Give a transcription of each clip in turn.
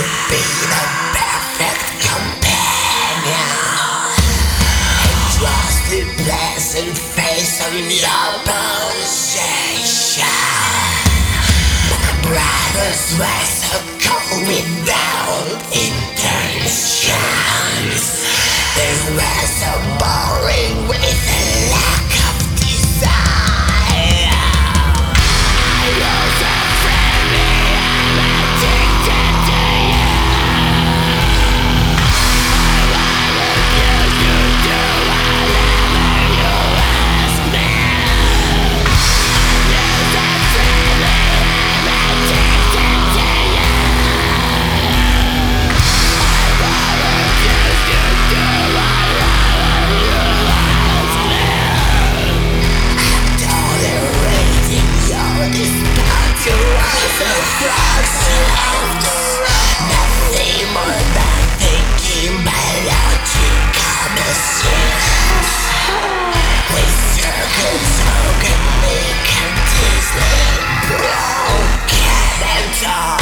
be the perfect companion. Trusted pleasant face on your position. My brothers were so cold without intentions. They were so boring with a lack of desire. I was afraid I'm addicted to you. I wanted you to do whatever you ask me. I was afraid I'm addicted to you. I wanted you to do whatever you ask me. I'm tolerating your despair to rise across nothing more than thinking biological machines. We circles organic and easily broken and all.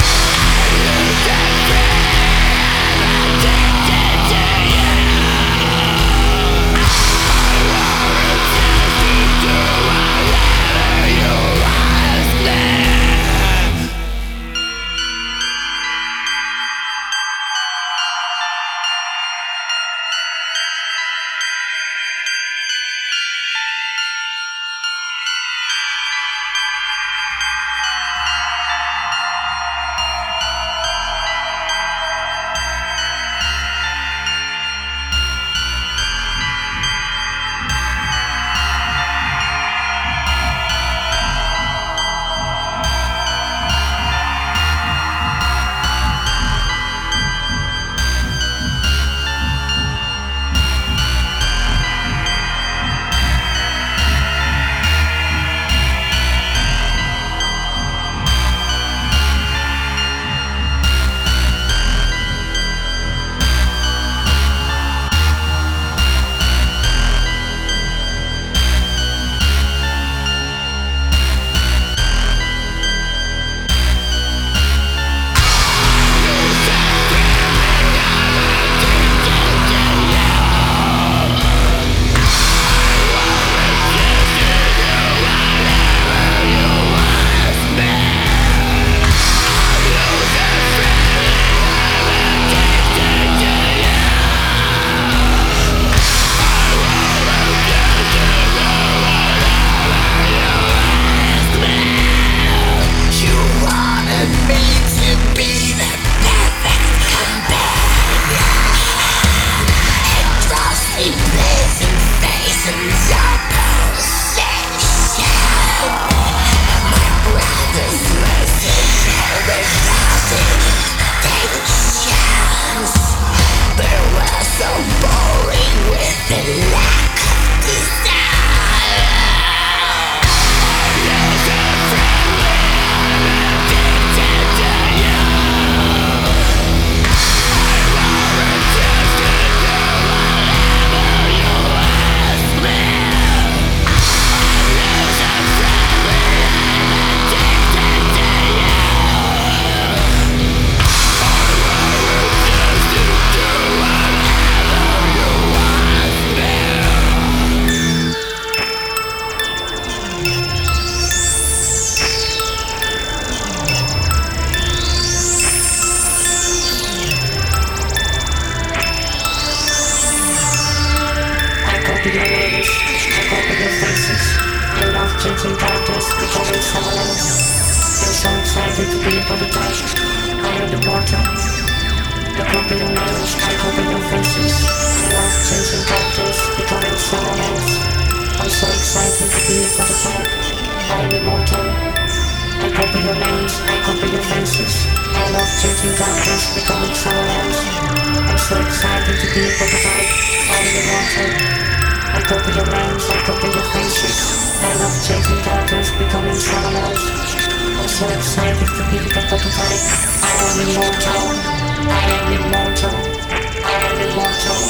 I am immortal.